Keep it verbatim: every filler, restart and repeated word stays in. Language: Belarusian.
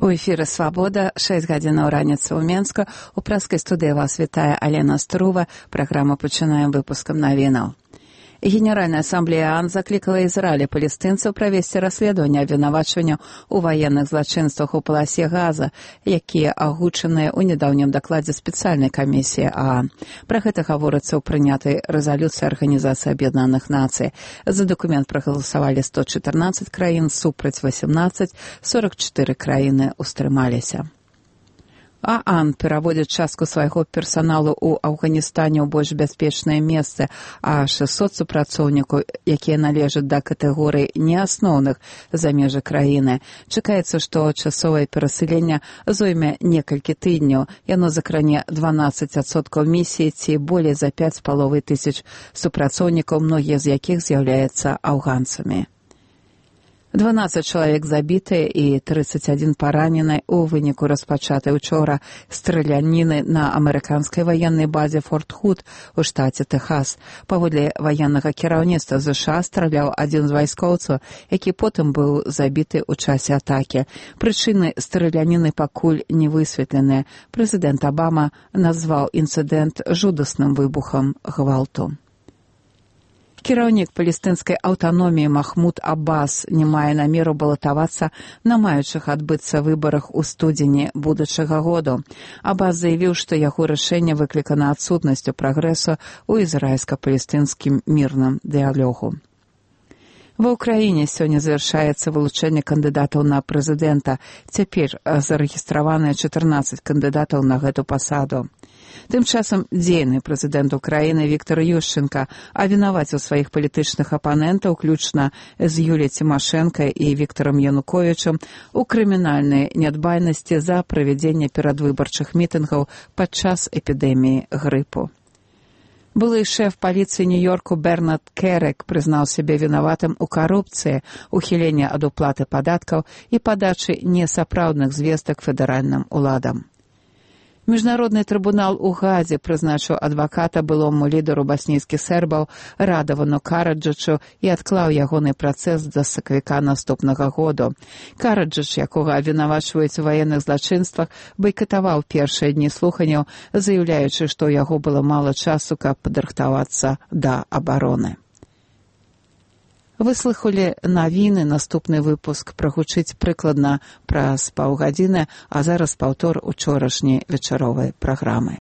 У эфіры «Свабода», шэсць гадзінаў раніцы ў Менску. У праскай студыі вас вітае Алена Струва. Праграму пачынаем выпускам навінаў. Генеральная ассамблея ООН закликала Израиль и палестинцев провести расследование обвинувачивания у военных злочинствах у полосе Газа, якія агучаныя ў нядаўнім дакладзе спецыяльнай камісіі ООН. Пра гэта гаворыцца ў прынятай рэзалюцыі Арганізацыі Аб'яднаных Нацый. За дакумент прагаласавалі сто чатырнаццаць краін, супраць васемнаццаць, сорок чатыры краіны ўстрымаліся. ООН пераводзіць частку свайго персаналу ў Афганістане ў больш бяспечнае месцы, а шэсцьсот супрацоўнікаў, якія належаць да катэгорыі неасноўных за межы краіны. Чакаецца, што часовае перасыленне зойме некалькі тыдняў. Яно закране дванаццаць адсоткаў місіі ці болей за пяць з паловай тысяч супрацоўнікаў, многія з якіх з'яўляюцца афганцамі. дванаццаць чалавек забітыя і трыццаць адзін паранены ў выніку распачатай учора страляніны на амерыканскай ваеннай базе Форт Худ у штаце Тэхас. Паводле ваеннага кіраўніцтва ЗША страляў адзін з вайскоўцаў, які потым быў забіты ў часе атакі. Прычыны страляніны пакуль не высветленыя. Прэзідэнт Абама назваў інцыдэнт жудасным выбухам гвалту. Кіраўнік палестынскай аўтаноміі Махмуд Аббас не мае намеру балатавацца на маючых адбыцца выбарах у студзені будучага году. Аббас заявіў, што яго рашэнне выклікана адсутнасцю прагрэсу ў ізраільска-палестынскім мірным дыялогу. Ва ўкраіне сёння завяршаецца вылучэнне кандыдатаў на прэзідэнта. Цяпер зарэгістраваныя чатырнаццаць кандыдатаў на гэту пасаду. Тым часам дзейны прэзідэнт Украіны Віктор Ющенка абвінаваціў сваіх палітычных апанентаў, уключна з Юліяй Цімашэнка і Віктарам Януковічам, у крымінальнай нядбайнасці за правядзенне перадвыбарчых мітынгаў падчас эпідэміі грыпу. Былы шэф паліцыі Нью-Йорку Бернард Керек прызнаў сябе вінаватым у карупцыі, ухіленні ад уплаты падаткаў і падачы несапраўдных звестак федэральным уладам. Міжнародны трыбунал у Газе прызначыў адваката былому лідару баснійскіх сербаў Радавану Караджычу і адклаў ягоны працэс да сакавіка наступнага году. Караджыч, якога абвінавачваюць у ваенных злачынствах, байкатаваў першыя дні слуханняў, заяўляючы, што ў яго было мала часу, каб падрыхтавацца да абароны. Выслухалі навіны, наступны выпуск прагучыць прыкладна праз паўгадзіны, а зараз паўтор учорашняй вечаровай праграмы.